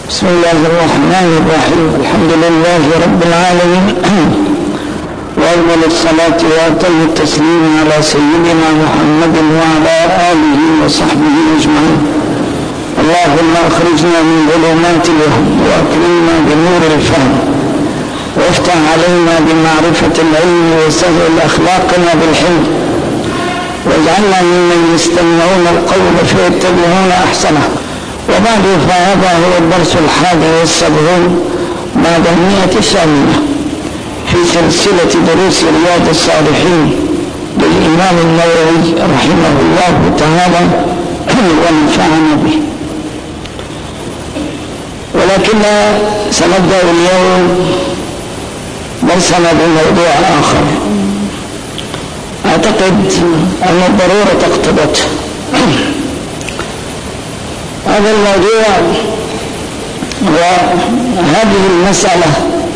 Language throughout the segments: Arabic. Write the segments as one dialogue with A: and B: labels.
A: بسم الله الرحمن الرحيم. الحمد لله رب العالمين، وأفضل الصلاة وأتم التسليم على سيدنا محمد وعلى آله وصحبه أجمعين. اللهم أخرجنا من ظلمات الوهم وأكرمنا بنور الفهم، وافتح علينا بمعرفة العلم وسهل أخلاقنا بالحلم، واجعلنا ممن يستمعون القول فيتبعون أحسنه. وبعد، فهذا هو الدرس 71 بعد 100 ثانية في سلسلة دروس رياض الصالحين للإمام النووي رحمه الله تعالى ونفعنا به. ولكن سنبدأ اليوم درسنا بموضوع آخر أعتقد أن الضرورة اقتضته. هذا الموضوع وهذه المسألة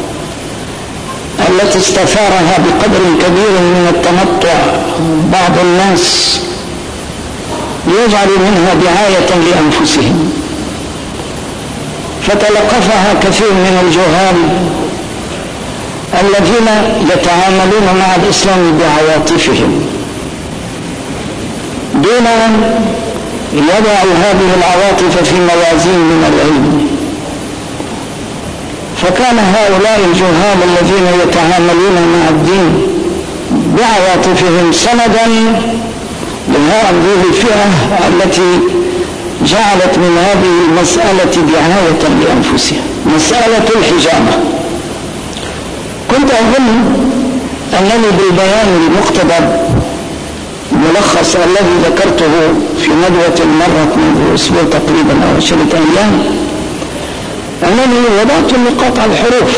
A: التي استثارها بقدر كبير من التمتع بعض الناس ليجعلوا منها دعاية لأنفسهم، فتلقفها كثير من الجهال الذين يتعاملون مع الإسلام بعواطفهم دون أن يضعوا هذه العواطف في موازين من العلم. فكان هؤلاء الجهال الذين يتعاملون مع الدين بعواطفهم سندا لهذه الفئة التي جعلت من هذه المسألة دعاية لأنفسها، مسألة الحجامة. كنت أظن أنني بالبيان المقتضب الملخص الذي ذكرته في ندوة مرت منذ أسبوع تقريبا أو 10 أيام أنني وضعت النقاط على الحروف،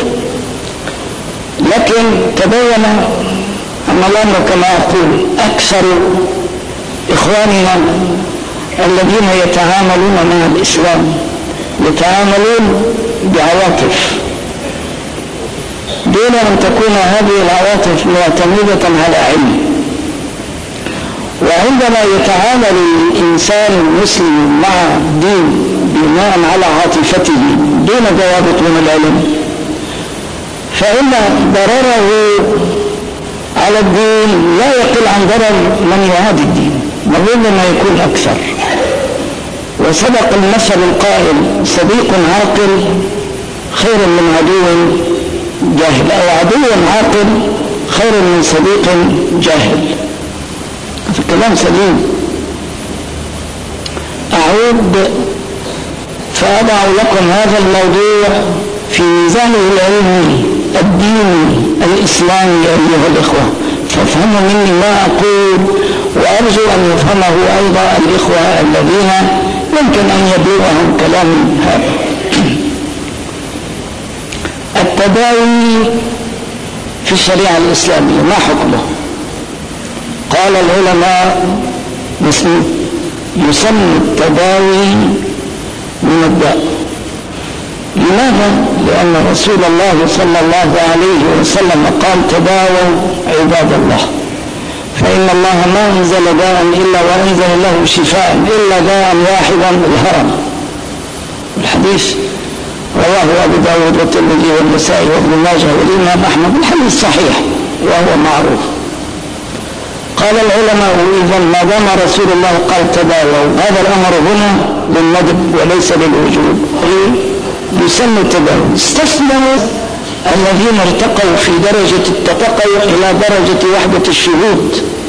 A: لكن تبين أن الأمر كما أقول أكثر إخواننا الذين يتعاملون مع الإسلام يتعاملون بعواطف دون أن تكون هذه العواطف معتمدة على علم. وعندما يتعامل الإنسان المسلم مع الدين بناء على عاطفته دون ضوابط من العلم، فإن ضرره على الدين لا يقل عن ضرر من يعادي الدين، وربما يكون أكثر. وسبق المثل القائل: صديق عاقل خير من عدو جاهل، أو عدو عاقل خير من صديق جاهل. الكلام سليم. أعود فأضع لكم هذا الموضوع في ميزانه العلمي الديني الإسلامي أيها الإخوة، فافهموا مني ما أقول، وأرجو أن يفهمه أيضا الإخوة الذين يمكن أن يبلغهم كلام هذا. التداوي في الشريعة الإسلامية ما حكمه؟ قال العلماء: يسمى التداوي من الداء. لماذا؟ لأن رسول الله صلى الله عليه وسلم قال: تداووا عباد الله، فإن الله ما أنزل داء إلا وأنزل له شفاء إلا داء واحدا الهرم. الحديث رواه أبو داود والترمذي والنسائي وابن ماجه والإمام أحمد، الحديث صحيح وهو معروف. قال العلماء: إذا ما دام رسول الله قال تداووا، هذا الأمر هنا للندب وليس للوجوب، يسمى التداوي. استثنوا الذين ارتقوا في درجة التطقع إلى درجة وحدة الشهود،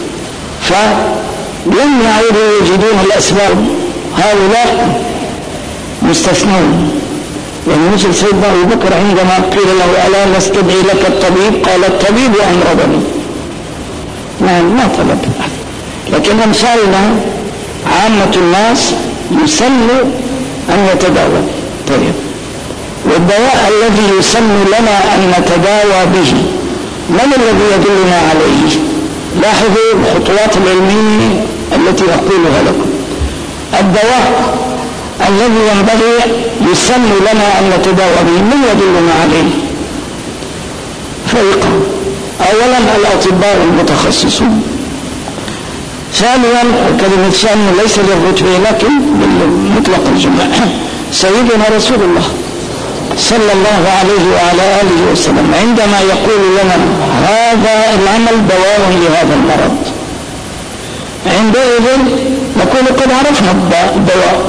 A: فلم يعودوا يجدون الأسباب، هؤلاء مستثنون. يعني مثل سيدنا أبو بكر عندما قيل له: ألا نستدعي لك الطبيب؟ قال: الطبيب أمرضني. ما طلب. لكن أمثالنا عامة الناس يسن أن يتداوى. طيب، والدواء الذي يسن لنا أن نتداوى به من الذي يدلنا عليه؟ لاحظوا الخطوات العلمية التي أقولها لكم. الدواء الذي ينبغي يسن لنا أن نتداوى به من يدلنا عليه؟ فريقا: أولا الأطباء المتخصصون، ثانيا كلمة ثانيا ليس للرتبة لكن بالمطلق الجماعة سيدنا رسول الله صلى الله عليه وعلى آله وسلم عندما يقول لنا هذا العمل دواء لهذا المرض، عندئذ نقول قد عرفنا الدواء،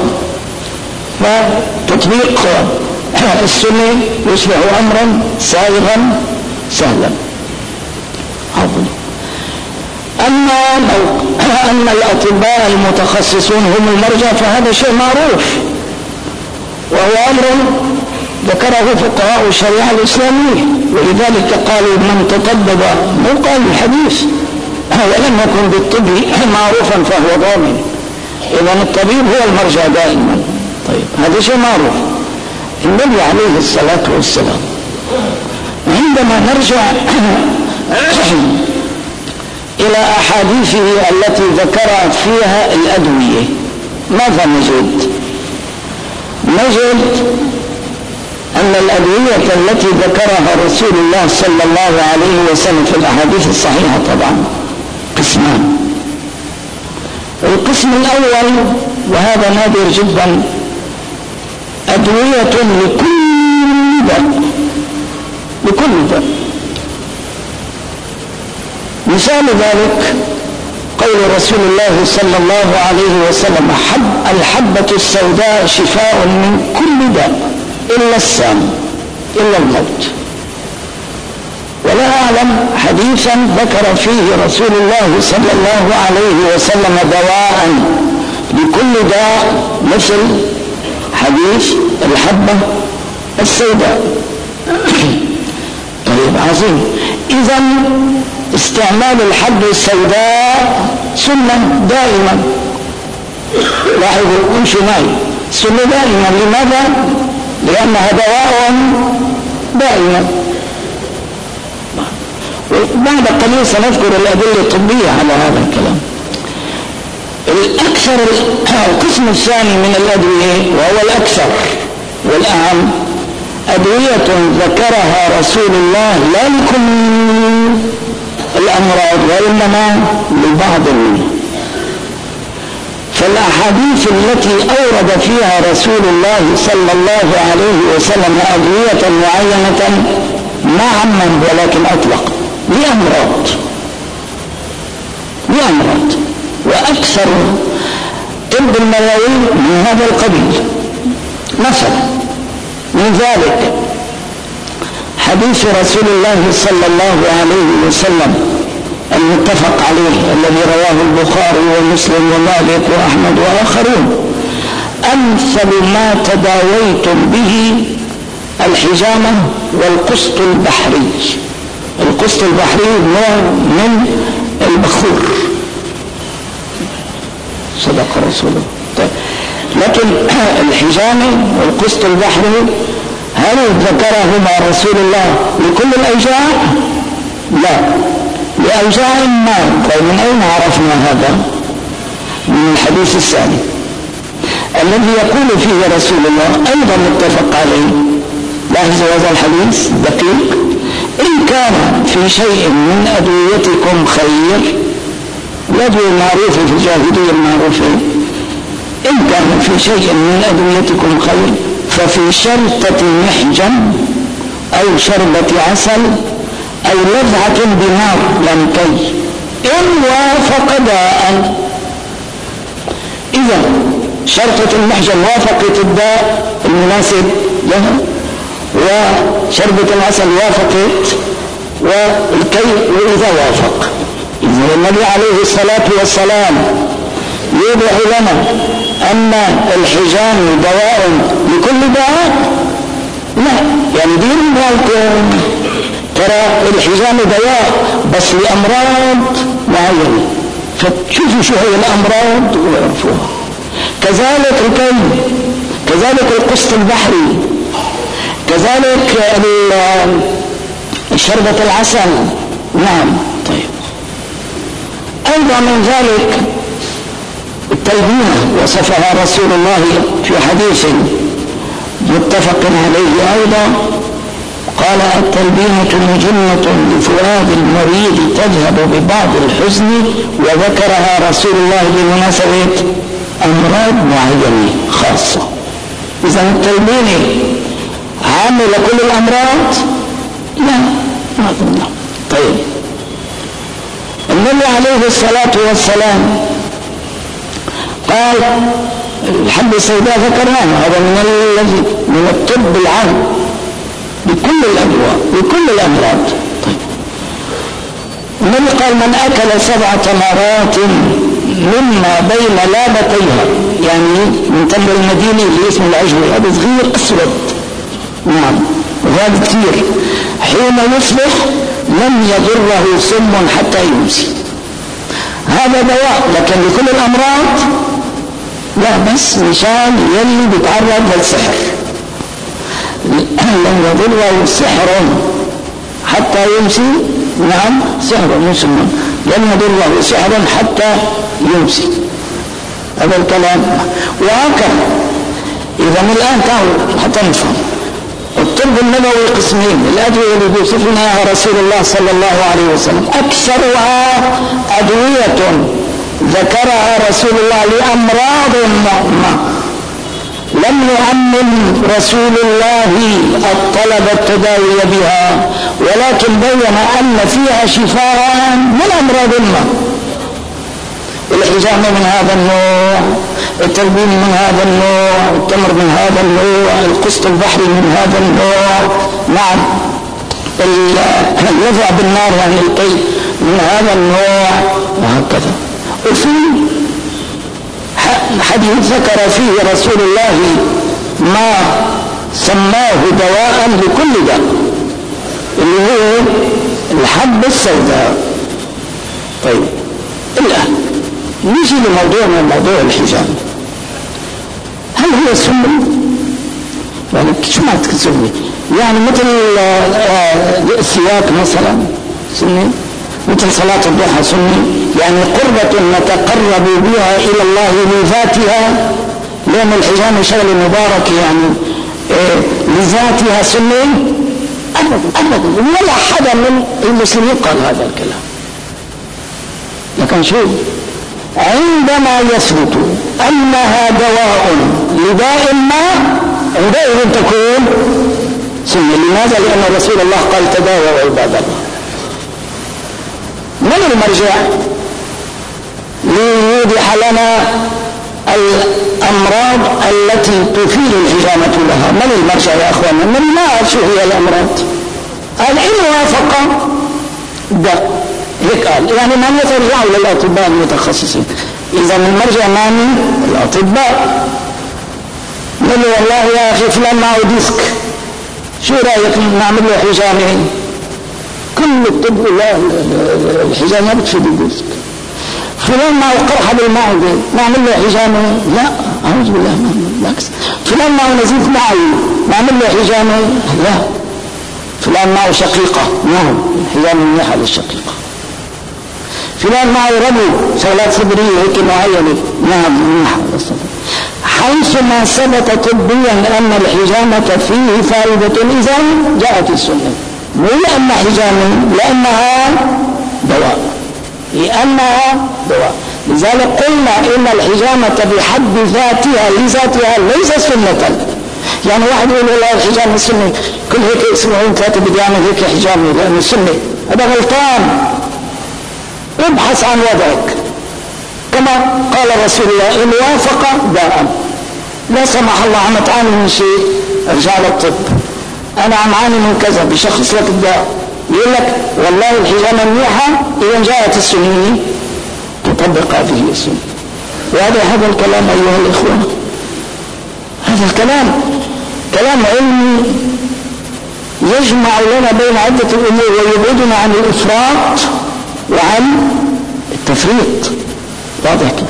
A: فتطبيق السنة يصبح أمرا سائغا سهلا. عظيم. أما أن الأطباء المتخصصون هم المرجع فهذا شيء معروف، وهو أمر ذكره فقهاء الشريعة الإسلامية، ولذلك قالوا من تطبب مو قال الحديث ولم يكن بالطب معروفا فهو ضامن، إذن الطبيب هو المرجع دائما. طيب هذا شيء معروف. النبي عليه الصلاة والسلام عندما نرجع إلى أحاديثه التي ذكر فيها الأدوية ماذا نجد؟ نجد أن الأدوية التي ذكرها رسول الله صلى الله عليه وسلم في الأحاديث الصحيحة طبعا قسمان. القسم الأول وهذا نادر جدا، أدوية لكل داء، لكل داء. مثال ذلك قول رسول الله صلى الله عليه وسلم الحبة السوداء شفاء من كل داء إلا السام، إلا الموت. ولا أعلم حديثا ذكر فيه رسول الله صلى الله عليه وسلم دواء لكل داء مثل حديث الحبة السوداء. طيب عظيم. إذن استعمال الحبة السوداء سنة دائما، لاحظوا امشوا معي، سنة دائما. لماذا؟ لأنها دواء دائما. بعد قليل سنذكر الأدلة الطبية على هذا الكلام. القسم الثاني من الأدوية وهو الأكثر والأهم، أدوية ذكرها رسول الله لا لكل الأمراض وإنما لبعض منها. فالأحاديث التي أورد فيها رسول الله صلى الله عليه وسلم أدوية معينة ما عمم ولكن أطلق لأمراض، وأكثر طب النووي من هذا القبيل. مثلا من ذلك حديث رسول الله صلى الله عليه وسلم المتفق عليه الذي رواه البخاري ومسلم ومالك وأحمد وآخرون: أمثل ما تداويتم به الحجامة والقسط البحري. القسط البحري نوع من البخور، صدق رسوله. طيب. لكن الحجامة والقسط البحري هل ذكرهما رسول الله لكل الأوجاع؟ لا، لأوجاع ما. طيب من أين عرفنا هذا؟ من الحديث الثاني الذي يقول فيه رسول الله أيضا متفق عليه. لاحظوا هذا الحديث دقيق: إن كان في شيء من أدويتكم خير، الأدوية المعروفة في الجاهلية المعروفة، إن كان في شيء من أدويتكم خير ففي شرطة محجم أو شربة عسل أو لذعة بنار لنكي إن وافق داء. إذا شرطة المحجم وافقت الداء المناسب لها، وشربة العسل وافقت، والكي وإذا وافق. إذا النبي عليه الصلاة والسلام يوضح لنا أن الحجام دواء لكل داء؟ لا، يعني دين بالكم ترى الحجام دواء بس لأمراض معينة، فتشوفوا شو هي الأمراض ويعرفوها. كذلك الكي، كذلك القسط البحري، كذلك شربة العسل. نعم. طيب. أيضا من ذلك التلبينة وصفها رسول الله في حديث متفق عليه أيضا، قال: التلبينة مجنة لفؤاد المريض تذهب ببعض الحزن، وذكرها رسول الله بمناسبة أمراض معينة خاصة. إذا التلبينة عامة لكل الأمراض؟ لا، ما أظن. طيب، النبي عليه الصلاة والسلام قال الحبة السوداء ذكرناها، هذا من الطب العام بكل الأدواء بكل الأمراض. طيب، النبي قال من أكل 7 تمرات مما بين لابتيها، يعني من تمر المدينة اللي اسمه العجوة، هذا صغير أسود، نعم وهذا كثير، حين يصبح لم يضره سم حتى يمسي. هذا دواء، لكن لكل الأمراض لا، بس مشان يلي بيتعرض للسحر لم يضره سحر حتى يمسي. نعم، سحر مسمى، لم يضره سحر حتى يمسي. هذا الكلام. وهكذا إذا من الآن تعالوا حتى نفهم الطب النبوي قسمين. الأدوية اللي بيوصف لنا رسول الله صلى الله عليه وسلم أكثرها أدوية ذكرها رسول الله لأمراض معمى، لم يعمم رسول الله الطلب التداوي بها، ولكن بين أن فيها شفاء من أمراض ما. الحجامة من هذا النوع، التلبين من هذا النوع، التمر من هذا النوع، القسط البحري من هذا النوع، نعم، الوضع بالنار يعني القي من هذا النوع، وهكذا. وفي حديث ذكر فيه رسول الله ما سماه دواء لكل داء، اللي هو الحبة السوداء. طيب، الآن نيجي لموضوعنا، موضوع الحجام. هل هو سنة؟ يعني شو معنى سنة؟ يعني مثل السواك مثلا سنة، مثل صلاة الضحى سنة، يعني قربة نتقرب بها إلى الله لذاتها، لأن الحجام شغل مبارك يعني لذاتها سنة. أبدا ولا حدا من المسلمين قال هذا الكلام. لكن شو عندما يثبت أنها دواء لداء ما، عندئذ تكون سنة. لماذا؟ لأن رسول الله قال تداووا عباد الله. من المرجع ليوضح لنا الأمراض التي تثير الحجامة لها؟ من المرجع يا أخوانا؟ من ما أعرف شو هي الأمراض؟ قال إن وافق داء، هيك قال، يعني ما يرجعوا للأطباء المتخصصين. إذا المرجع ماني الأطباء. قال والله يا أخي فلان معه ديسك، شو رأيك نعمل له حجامة؟ كل الطب لا، الحجامة بتفيد الديسك. فلان معه قرحة بالمعدة، نعمل له حجامة؟ لا، أعوذ بالله، بالعكس. فلان معه نزيف معوي، نعمل له حجامة؟ لا. فلان معه شقيقة، نعم، حجامة منيحة للشقيقة. فلان معه ربو، شغلات صدرية هيك معينة، نعم، منيحة للصدر. حيثما ثبت طبيا أن الحجامة فيه فائدة، إذا جاءت السنة. مو لأن حجامة، لأنها دواء، لأنها دواء. لذلك قلنا إن الحجامة بحد ذاتها لذاتها ليس سنة. يعني واحد يقول والله الحجامة السنة، كل هيك اسمعون كاتب بدي يعمل هيك حجامة لأنه السنة، هذا غلطان. ابحث عن وضعك كما قال رسول الله إن وافق داء. لا سمح الله عم تعاني من شيء، ارجع للطب، أنا عم عاني من كذا، بشخص لك الداء، يقول لك والله الحجامة منيحة، إذا جاءت السنة تطبق هذه السنة. هذا الكلام أيها الإخوة، هذا الكلام كلام علمي يجمع لنا بين عدة الأمور ويبعدنا عن الإفراط وعن التفريط. واضح كيف؟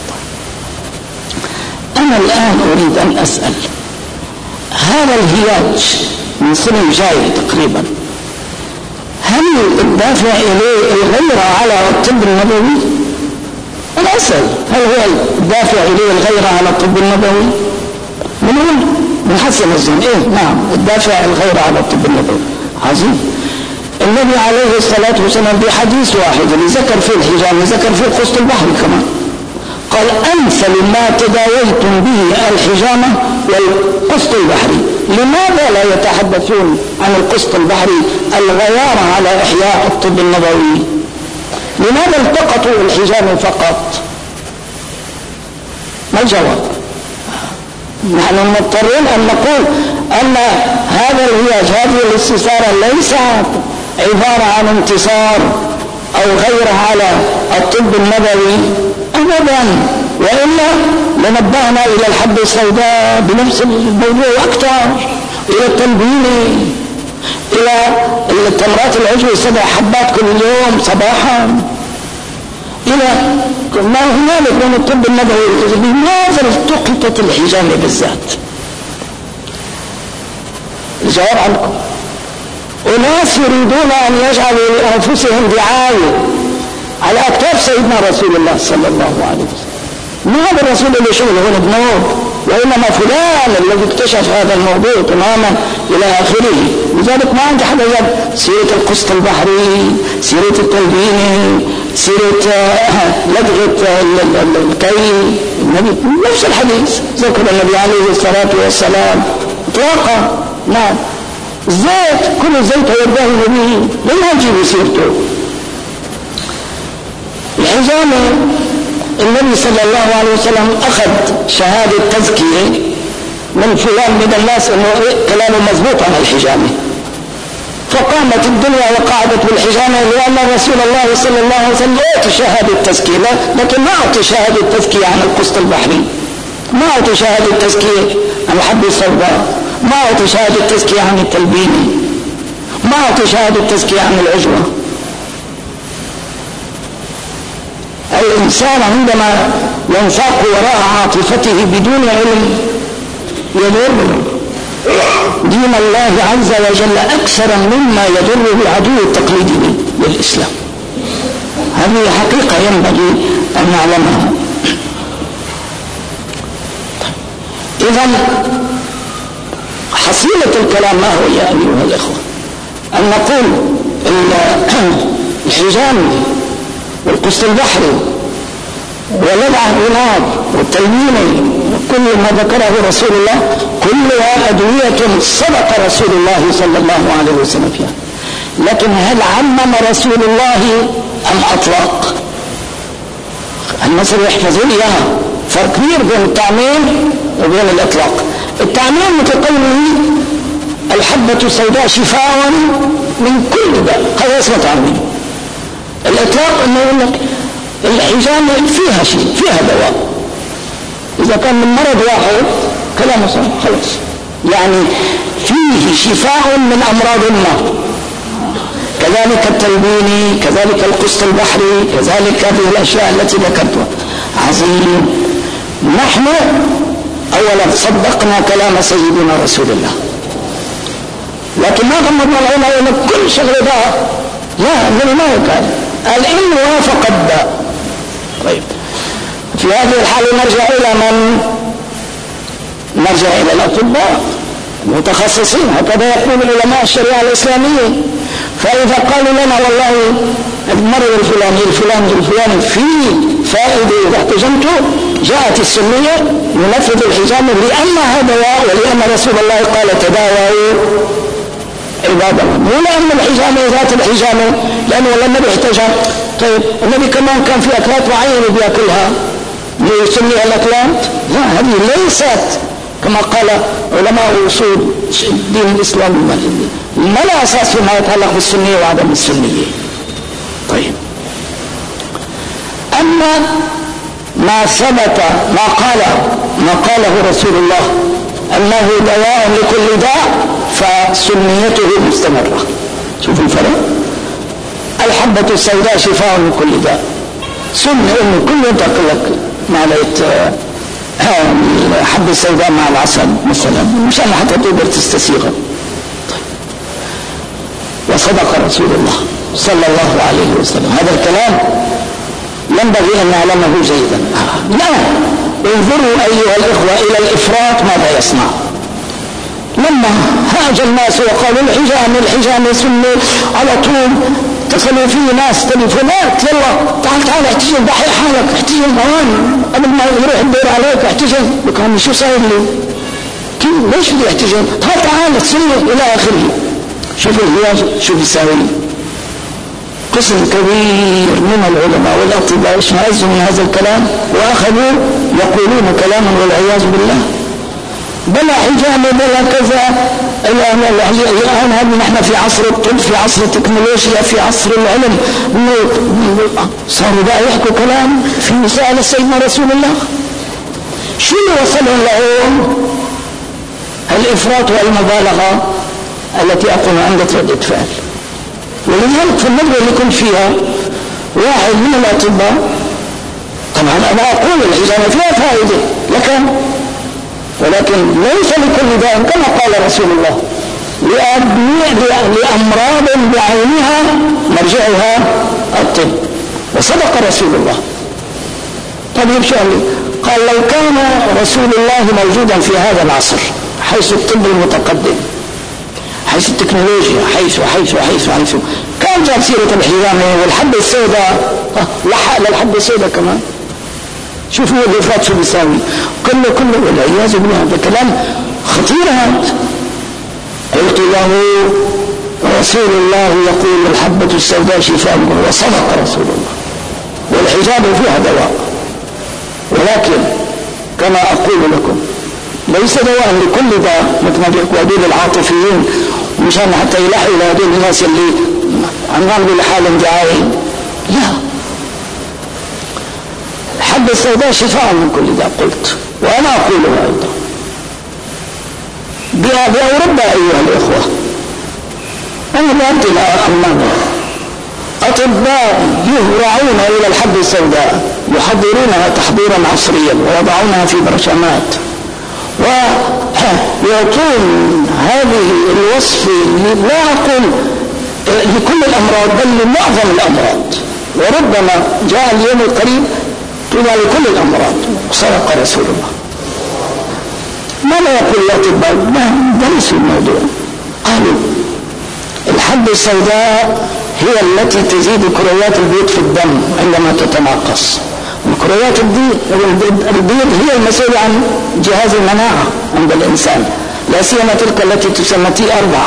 A: أنا الآن أريد أن أسأل، هذا الهياج من سنة جاية تقريبا، هل الدافع إليه الغيرة على الطب النبوي؟ أنا أسأل، هل هو الدافع إليه الغيرة على الطب النبوي؟ من حسن الظن، إيه، نعم، الدافع الغيرة على الطب النبوي. عظيم. النبي عليه الصلاة والسلام بحديث واحد اللي ذكر فيه الحجامة، ذكر فيه القسط البحري كمان، قال أمثل ما تداويتم به الحجامة والقسط البحري. لماذا ولا يتحدثون عن القسط البحري الغيار على إحياء الطب النبوي؟ لماذا التقطوا الحجامة فقط؟ ما الجواب؟ نحن مضطرين أن نقول أن هذا الهياج، هذه الاستثارة ليست عبارة عن انتصار أو غيره على الطب النبوي أبدا، وإلا لنبهنا إلى الحبة السوداء بنفس الموضوع أكثر، إلى التلبين، إلى التمرات العجوة 7 حبات كل يوم صباحا، إلى ما هنالك من الطب النبوي. لماذا التقطت الحجامة بالذات؟ الجواب عنكم. أناس يريدون أن يجعلوا لأنفسهم دعاية على أكتاف سيدنا رسول الله صلى الله عليه وسلم. ما هذا الرسول اللي شغله هنا بنور، وإنما فلان الذي اكتشف هذا الموضوع تماما إلى آخره. لذلك ما عندي حدا جاب سيرة القسط البحري، سيرة التلبيني، سيرة لدغة الكي. النبي نفس الحديث ذكر النبي عليه الصلاة والسلام اطلاقا. نعم، زيت كل زيت يرضاه النبي، لما نجيب سيرته؟ الحجامة النبي صلى الله عليه وسلم أخذ شهادة تزكية من فلان من الناس أنه كلامه مضبوط عن الحجامة، فقامت الدنيا وقعدت بالحجامة، لأن رسول الله صلى الله عليه وسلم يأتي شهادة تزكية، لكن ما أعطي شهادة تزكية عن القسط البحري، ما أعطي شهادة تزكية عن الحبة السوداء، ما أعطي شهادة تزكية عن التلبيني، ما أعطي شهادة تزكية عن العجوة. الإنسان عندما ينساق وراء عاطفته بدون علم يضر دين الله عز وجل أكثر مما يضره العدو التقليدي للإسلام. هذه حقيقة ينبغي أن نعلمها. إذن حصيلة الكلام ما هو يا أيها الإخوة؟ أن نقول الحجام والقسط البحري ولدع العناد والتلمين وكل ما ذكره رسول الله كلها أدوية صدق رسول الله صلى الله عليه وسلم فيها، لكن هل عمم رسول الله أم أطلق؟ المصري يحفظون إياها، فرق كبير بين التعميم وبين الإطلاق. التعميم متقوله الحبة السوداء شفاء من كل داء، هذا اسمه تعميم. الإطلاق أنه يقول لك الحجامة فيها شيء، فيها دواء، إذا كان من مرض واحد كلامه صحيح خلاص، يعني فيه شفاء من أمراض ما. كذلك التلبيني، كذلك القسط البحري، كذلك هذه الأشياء التي ذكرتها. عظيم. نحن أولا صدقنا كلام سيدنا رسول الله، لكن ما غمضنا العلماء إلى كل شغل داء، لا، النبي ما يقال قال إن وافق الداء. طيب، في هذه الحالة نرجع إلى من؟ نرجع إلى الأطباء المتخصصين، هكذا يقول علماء الشريعة الإسلامية. فإذا قالوا لنا والله المرض الفلاني فيه فائدة إذا احتجمته، جاءت السنية ينفذ الحجامة لأنها دواء ولأن رسول الله قال تداووا عباد الله، مو لأن الحجامة ذات الحجامة لأنه النبي احتجم. طيب النبي كمان كان في أكلات معينة بيأكلها ليسميها الأكلات؟ لا، هذه ليست كما قال علماء أصول دين الإسلام ما لا أساس فيما يتعلق بالسنية وعدم السنية. طيب، أما ما ثبت ما قاله رسول الله أنه دواء لكل داء فسنيته مستمرة. شوفوا الفرق. الحبة السوداء شفاء من كل داء، سنة كل يوم تأكل لك معلقة الحبة السوداء مع العسل مثلا مشان حتى تقدر تستسيغها. طيب. وصدق رسول الله صلى الله عليه وسلم. هذا الكلام ينبغي أن نعلمه جيدا. لا، انظروا أيها الإخوة إلى الإفراط ماذا يصنع. لما هاج الناس وقالوا الحجامة سنة، على طول اتصلوا فيه ناس تليفونات، يلا تعال احتجم، ضحي حالك، احتجم هون قبل ما يروح الدور عليك، احتجم. بكون شو صاير لي؟ ليش بده يحتجون؟ تعال تصلي إلى آخره. شوف الهياج شوف يساوي. قسم كبير من العلماء والأطباء اشمئزوا من هذا الكلام وأخذوا يقولون كلاما والعياذ بالله، بلا حجاب بلا كذا. الآن هذا نحن في عصر الطب، في عصر التكنولوجيا، في عصر العلم، صاروا بقى يحكوا كلام في مسألة سيدنا رسول الله. شو اللي وصلهم لهم؟ الإفراط والمبالغة التي أقول عندك ردة فعل. ولذلك في الندوة اللي كنت فيها واحد من الأطباء، طبعا أنا أقول الحجامة فيها فائدة ولكن ليس لكل داء كما قال رسول الله، لأمراض بعينها مرجعها الطب، وصدق رسول الله. طيب شو قال؟ لو كان رسول الله موجودا في هذا العصر حيث الطب المتقدم، حيث التكنولوجيا، حيث كان جاب سيرة الحجامة والحبة السوداء، لحق للحبة السوداء كمان. شوفوا الإفراط شو بيساوي، كله والعياذ بالله. هذا كلام خطير. هذا قلت له رسول الله يقول الحبة السوداء شفاء، وصدق رسول الله، والحجامة فيها دواء، ولكن كما أقول لكم ليس دواء لكل داء مثل ما بيحكوا هذول العاطفيين مشان حتى يلحقوا لهذول الناس اللي عم لحالهم دعاية. لا، الحبة السوداء شفاء من كل داء، قلت وأنا أقوله أيضا. بأوروبا أيها الإخوة، أنا ذهبت إلى ألمانيا، أطباء يهرعون إلى الحبة السوداء، يحضرونها تحضيرا عصريا ويضعونها في برشامات ويعطون هذه الوصف، لا أقول لكل الأمراض بل لمعظم الأمراض، وربما جاء اليوم القريب تبع لكل الأمراض. صدق رسول الله. ماذا يقول الأطباء؟ درسوا الموضوع، قالوا الحبة السوداء هي التي تزيد كريات البيض في الدم عندما تتناقص. كريات البيض هي المسؤولة عن جهاز المناعة عند الإنسان، لا سيما تلك التي تسمى T4.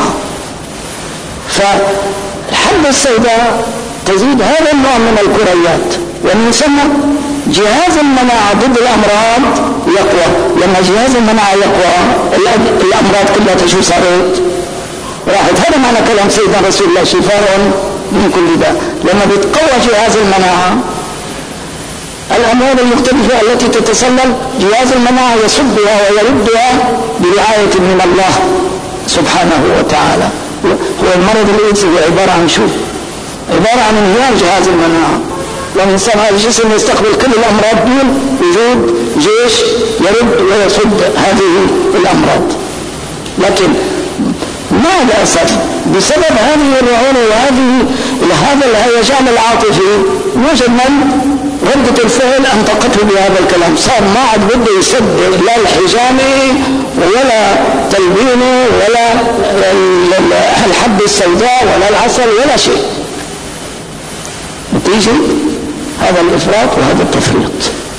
A: فالحبة السوداء تزيد هذا النوع من الكريات، ومن ثم جهاز المناعة ضد الأمراض يقوى. لما جهاز المناعة يقوى الأمراض كلها تشو صارت راحت. هذا معنى كلام سيدنا رسول الله شفاء من كل داء. لما بيتقوى جهاز المناعة الأمراض المختلفة التي تتسلل جهاز المناعة يصدها ويردها برعاية من الله سبحانه وتعالى. هو المرض الإيدز هو عبارة عن شو؟ عبارة عن انهيار جهاز المناعة. والإنسان هذا الجسم يستقبل كل الأمراض دون وجود جيش يرد ويصد هذه الأمراض. لكن مع الأسف بسبب هذه الرعونة وهذا الهيجان العاطفي وجد من ردة الفعل أنطقته بهذا الكلام، صار ما عاد بده يصدق لا الحجامة ولا تلبينه ولا الحبة السوداء ولا العسل ولا شيء. نتيجة هذا الإفراط وهذا التفريط.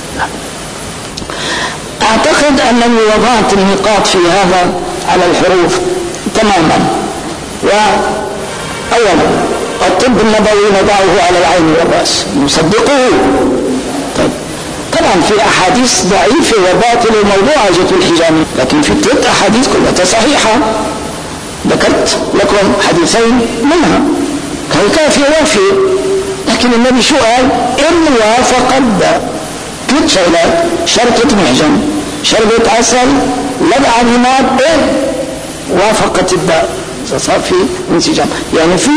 A: أعتقد أنني وضعت النقاط في هذا على الحروف تماما. وأولا الطب النبوي نضعه على العين والرأس نصدقه. طبعا في أحاديث ضعيفة وباطلة وموضوعة جت الحجامة، لكن في 3 أحاديث كلها صحيحة. ذكرت لكم حديثين منها، كان كافي وافي. لكن النبي شو قال؟ إن وافق الداء 3 شغلات: شربة محجم، شربة عسل، لدع عماد، وافقت الداء، صار في انسجام. يعني في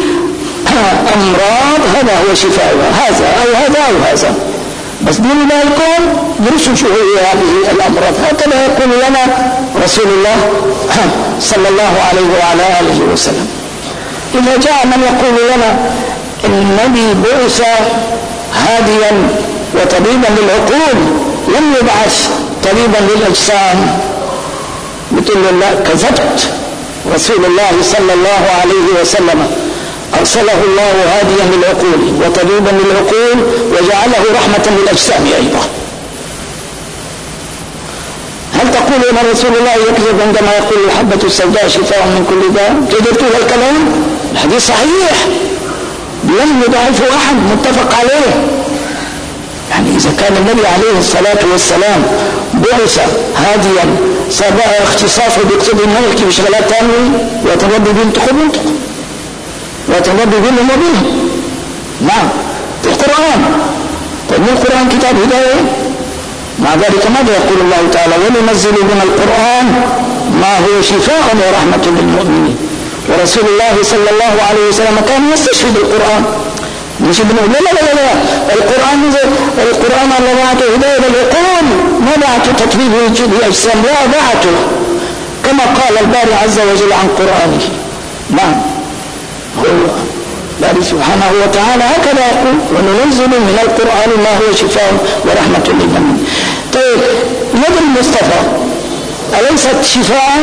A: أمراض هذا هو شفاؤها، هذا أو هذا أو هذا. بس دين بالكم درسوا شو هي هذه الأمراض. هكذا يقول لنا رسول الله صلى الله عليه وعلى آله وسلم. إذا جاء من يقول لنا النبي بعث هاديا وطبيبا للعقول لم يبعث طبيبا للأجسام، بتقول له لا، كذبت. رسول الله صلى الله عليه وسلم أرسله الله هاديا للعقول وطبيبا للعقول وجعله رحمة للأجسام أيضا. هل تقول ان رسول الله يكذب عندما يقول الحبة السوداء شفاء من كل داء؟ كذبتوا الكلام؟ الحديث صحيح لم يضعفه احد، متفق عليه. يعني اذا كان النبي عليه الصلاة والسلام بعث هاديا سبق اختصاصه بيقتضي الملك بشغلات ثانيه ويتنبي بينتقل ويتنبي بينهم وبينهم. نعم في القرآن. طيب القرآن كتاب هداية، مع ذلك ماذا يقول الله تعالى؟ وننزل من القرآن ما هو شفاء ورحمة للمؤمنين. ورسول الله صلى الله عليه وسلم كان يستشهد القرآن، مش بنقول لا لا لا لا القرآن لا بعته هداية للعقول، ما بعته تطبيب الأجسام، لا بعته كما قال الباري عز وجل عن قرآنه. نعم هو الباري سبحانه وتعالى هكذا يقول وننزل من القرآن ما هو شفاء ورحمة للمؤمنين. طيب يد المصطفى أليست شفاء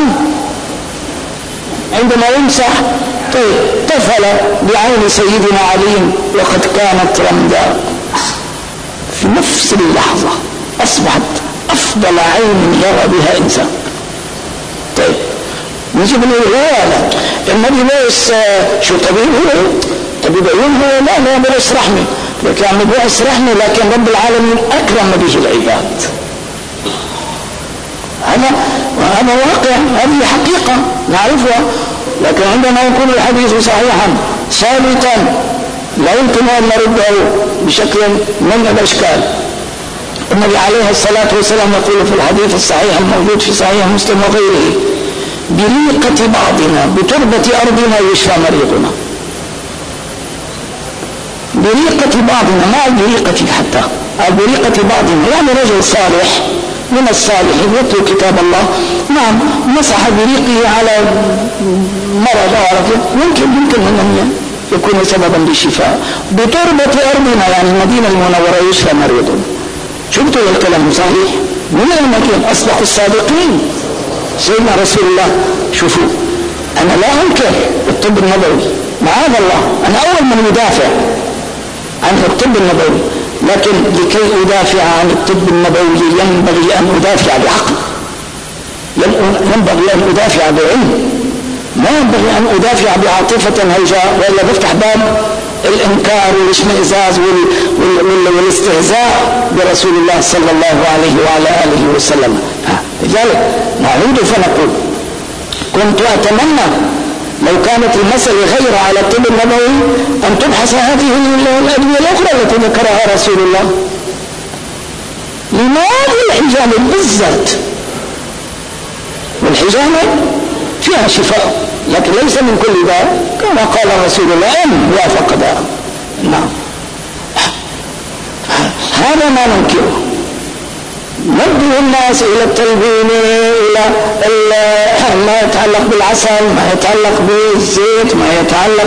A: عندما يمسح؟ طيب طفل بعين سيدنا علي وقد كانت رمدا، في نفس اللحظة أصبحت أفضل عين يرى بها إنسان. طيب نجي بنقول لا النبي ليس شو طبيب عيون هو؟ لا بلس رحمة، لكن عم بلس رحمة، لكن رب العالمين أكرم به العباد. هذا واقع، هذه حقيقة نعرفها. لكن عندما يكون الحديث صحيحا ثابتا لا يمكن أن نرده بشكل من الأشكال. النبي عليه الصلاة والسلام يقول في الحديث الصحيح الموجود في صحيح مسلم وغيره: بريقة بعضنا بتربة أرضنا يشفى مريضنا. بريقة بعضنا، ما بريقتي حتى، بريقة بعضنا يعني رجل صالح من الصالحين يتلو كتاب الله، نعم مسح بريقه على مرض أو على يمكن أن يكون سببا للشفاء. بتربة أرضنا يعني المدينة المنورة يشفى مريض. شفتوا الكلام صحيح؟ من المكان أصدق الصادقين سيدنا رسول الله. شوفوا أنا لا أنكر الطب النبوي، معاذ الله، أنا أول من يدافع عن الطب النبوي، لكن لكي أدافع عن الطب النبوي ينبغي أن أدافع بعقل، ينبغي أن أدافع بعلم، ما ينبغي أن أدافع بعاطفة هيجاء، وإلا بفتح باب الإنكار والاشمئزاز والاستهزاء برسول الله صلى الله عليه وعلى آله وسلم. لذلك نعود فنقول كنت أتمنى لو كانت المسألة غير على الطب النبوي أن تبحث هذه الأدوية الأخرى التي ذكرها رسول الله. لماذا الحجامة بالذات؟ والحجامة فيها شفاء لكن ليس من كل داء كما قال رسول الله إن وافق داء. نعم هذا ما ننكره. نبه الناس إلى التلبين، إلى ما يتعلق بالعسل، ما يتعلق بالزيت، ما يتعلق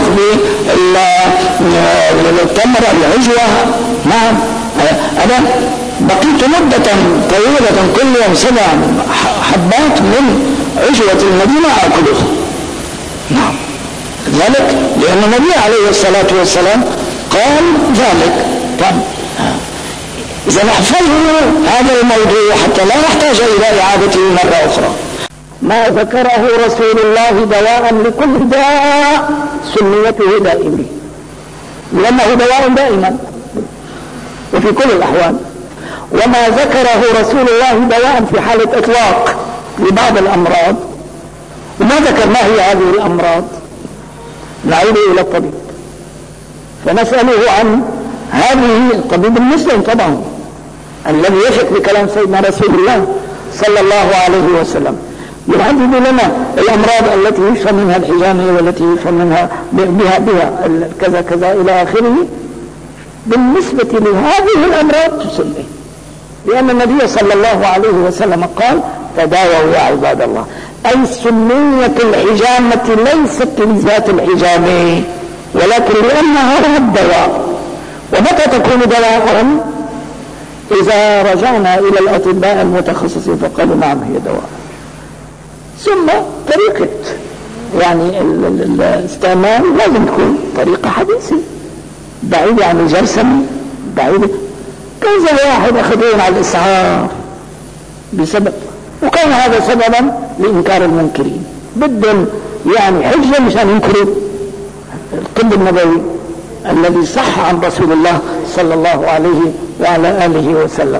A: بالتمر، العجوة. نعم أنا بقيت مدة طويلة كل يوم 7 حبات من عجوة المدينة أكله. نعم ذلك لأن النبي عليه الصلاة والسلام قال ذلك. طب إذا نحفظه هذا الموضوع حتى لا نحتاج إلى إعادته مرة أخرى. ما ذكره رسول الله دواء لكل داء سميته دائمي، لأنه دواء دائما وفي كل الأحوال. وما ذكره رسول الله دواء في حالة إطلاق لبعض الأمراض، وما ذكر ما هي هذه الأمراض، نعود إلى الطبيب فنسأله عن هذه الطبيب المسلم طبعا الذي يثق بكلام سيدنا رسول الله صلى الله عليه وسلم، يحدد لنا الأمراض التي يشفى منها الحجامة والتي يشفى منها بها كذا كذا إلى آخره. بالنسبة لهذه الأمراض تسمى، لأن النبي صلى الله عليه وسلم قال: تداووا يا عباد الله. أي سمية الحجامة ليست لذات الحجامة ولكن لأنها الدواء. ومتى تكون دواء؟ إذا رجعنا إلى الأطباء المتخصصين فقالوا نعم هي دواء. ثم طريقة يعني الاستعمال لازم تكون طريقة حديثة بعيدة عن الجرثمة، بعيدة. كذا واحد أخذون على الإسعاف بسبب وكان هذا سببا لإنكار المنكرين، بدهم يعني حجة مشان ينكروا الطب النبوي الذي صح عن رسول الله صلى الله عليه وعلى آله وسلم.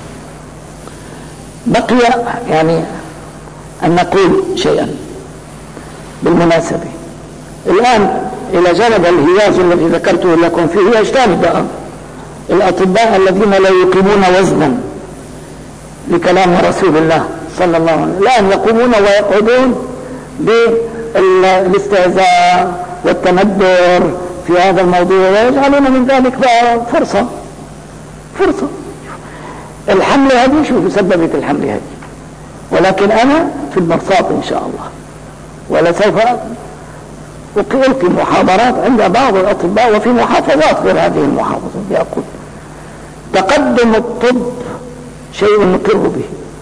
A: بقي يعني أن نقول شيئا بالمناسبة. الآن إلى جانب الهياج الذي ذكرته لكم فيه يجتهد بقى الأطباء الذين لا يقيمون وزنا لكلام رسول الله صلى الله عليه وسلم، الآن يقومون ويقعدون بالاستهزاء والتندر في هذا الموضوع ويجعلون من ذلك بقى فرصة. الحملة هذه شوفوا سببت الحملة هذه، ولكن أنا في المرصاد إن شاء الله، ولسوف ألقي محاضرات عند بعض الأطباء وفي محافظات غير هذه المحافظات يقول تقدم الطب شيء نقر به،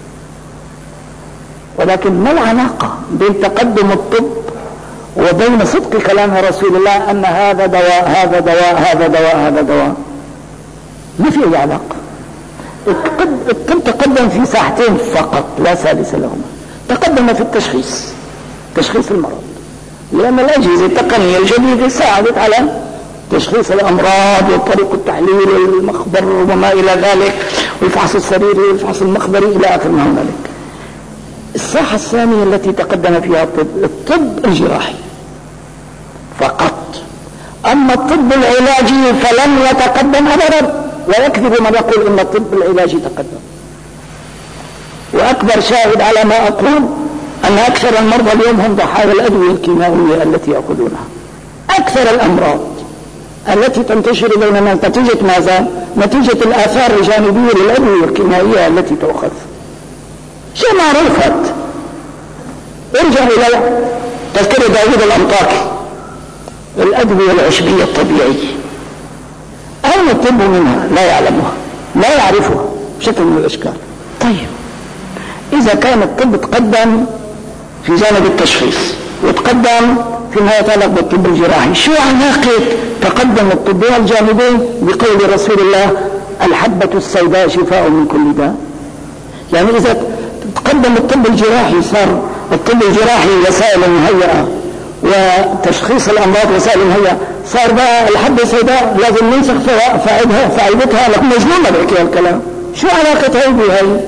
A: ولكن ما العلاقة بين تقدم الطب وبين صدق كلام رسول الله أن هذا دواء هذا دواء هذا دواء هذا دواء؟ ما في أي علاقة. الطب تقدم في ساحتين فقط لا ثالث لهما. تقدم في تشخيص المرض، لأن الأجهزة التقنية الجديدة ساعدت على تشخيص الأمراض وطريقة التحليل والمخبر وما إلى ذلك والفحص السريري والفحص المخبري إلى آخر ما هنالك. الساحة الثانية التي تقدم فيها الطب الجراحي فقط. أما الطب العلاجي فلم يتقدم أبدا، ويكذب من يقول إن الطب العلاجي تقدم. وأكبر شاهد على ما أقول أن أكثر المرضى اليوم هم ضحايا الأدوية الكيماوية التي يأخذونها. أكثر الأمراض التي تنتشر بين الناس نتيجة ماذا؟ نتيجة الآثار الجانبية للأدوية الكيماوية التي تؤخذ. شيء معروفة. ارجع إلى تذكرة داود الأنطاكي، الأدوية العشبية الطبيعية، أين الطب منها؟ لا يعلمها، لا يعرفها بشكل من الأشكال. طيب إذا كان الطب تقدم في جانب التشخيص وتقدم فيما يتعلق بالطب الجراحي، شو علاقة تقدم الطبين الجانبين بقول رسول الله الحبة السوداء شفاء من كل داء؟ يعني إذا تقدم الطب الجراحي صار الطب الجراحي وسائل مهيئة وتشخيص الأمراض وسائل مهيئة، صار بقى الحبة السوداء لازم ننسخ فائدتها. لكم مجنونة بحكي هالكلام. شو علاقة هاي بهاي؟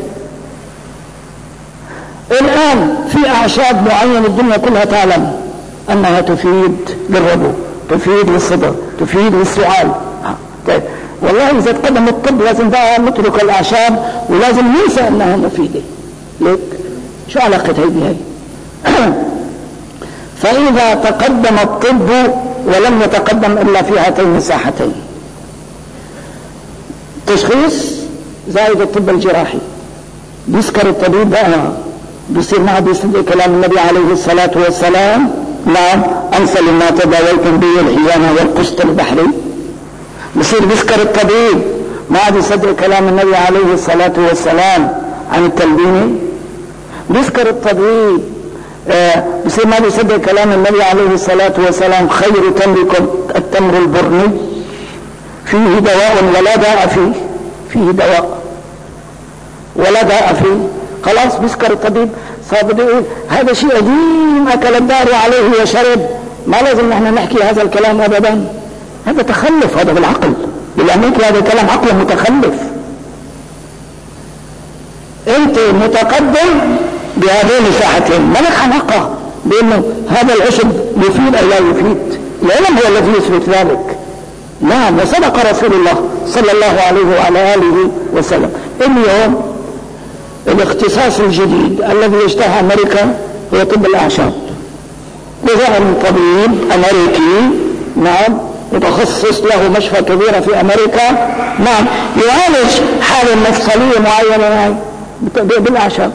A: الآن في أعشاب معينة الدنيا كلها تعلم أنها تفيد للربو، تفيد للصدر، تفيد للسعال. طيب والله إذا تقدم الطب لازم بقى نترك الأعشاب ولازم ننسى أنها مفيدة. ليك شو علاقة هاي بهاي؟ فإذا تقدم الطب ولم يتقدم إلا في هاتين الساحتين، تشخيص زائد الطب الجراحي، يذكر الطبيب بقى بيصير ما عاد يصدق كلام النبي عليه الصلاة والسلام. نعم أنسل ما تداويتم به الحيانة والقسط البحري. بيصير بيذكر الطبيب ما عاد يصدق كلام النبي عليه الصلاة والسلام عن التلبينة. بيذكر الطبيب بيصير ما بيصدق كلام النبي عليه الصلاة والسلام خير تمركم التمر البرني فيه دواء ولا داء فيه، فيه دواء ولا داء فيه. خلاص بيذكر الطبيب صار هذا شيء قديم أكل الدار عليه وشرب، ما لازم نحن نحكي هذا الكلام أبدا. هذا تخلف، هذا بالعقل بالأمريكي، هذا كلام عقل متخلف. أنت متقدم بهذين الساحتين، ما لك علاقة بأنه هذا العشب يفيد أو لا يفيد. العلم هو الذي يثبت ذلك. نعم وصدق رسول الله صلى الله عليه وعلى آله وسلم. اليوم الاختصاص الجديد الذي يجتاح أمريكا هو طب الأعشاب. وجاء من طبيب أمريكي نعم متخصص له مشفى كبيرة في أمريكا نعم يعالج حالة مفصلية معينة بالأعشاب.